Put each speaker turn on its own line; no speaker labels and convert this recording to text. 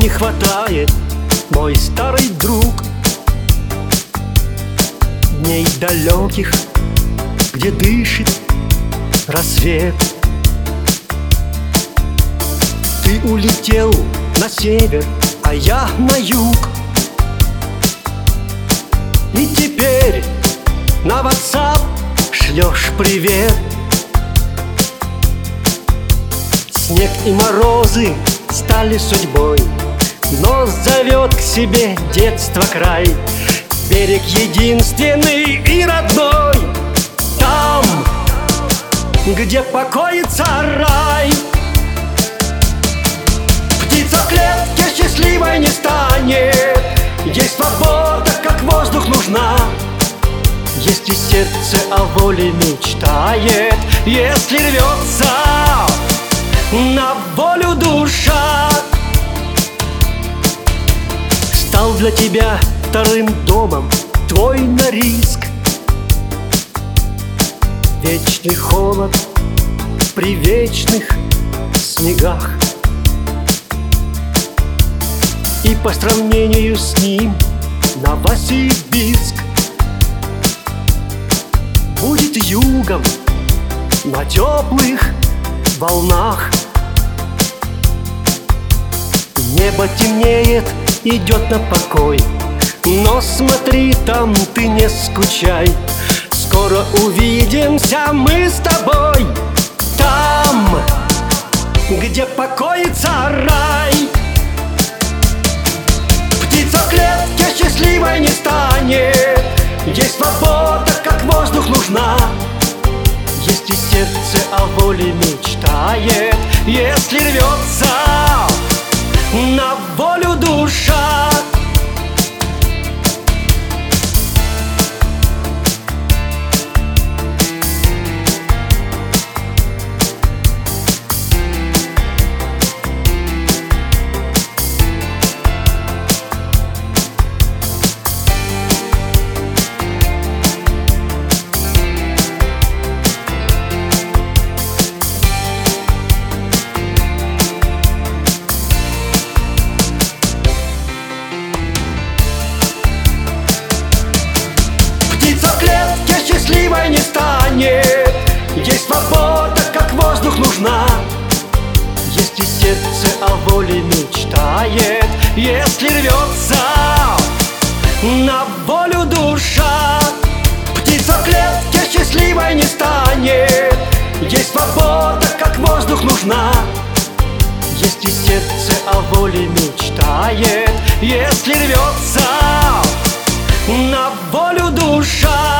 не хватает, мой старый друг. Дней далеких, где дышит рассвет. Ты улетел на север, а я на юг. И теперь на WhatsApp шлешь привет. Снег и морозы стали судьбой, но зовет к себе детство край. Берег единственный и родной, там, где покоится рай. Птица в клетке счастливой не станет, ей свобода, как воздух, нужна. Если сердце о воле мечтает, если рвется на волю душа. Стал для тебя вторым домом твой Норильск. Вечный холод при вечных снегах. И по сравнению с ним Новосибирск будет югом на теплых волнах. Небо темнеет, идет на покой, но смотри, там ты не скучай. Скоро увидимся мы с тобой, там, где покоится рай. Птица в клетке счастливой не станет, ей свобода, как воздух, нужна. Если сердце о воле мечтает, если рвется на волю душа. Счастливой не станет, ей свобода, как воздух, нужна. Если сердце о воле мечтает, если рвется на волю душа. Птица в клетке счастливой не станет, ей свобода, как воздух, нужна. Если сердце о воле мечтает, если рвется на волю душа.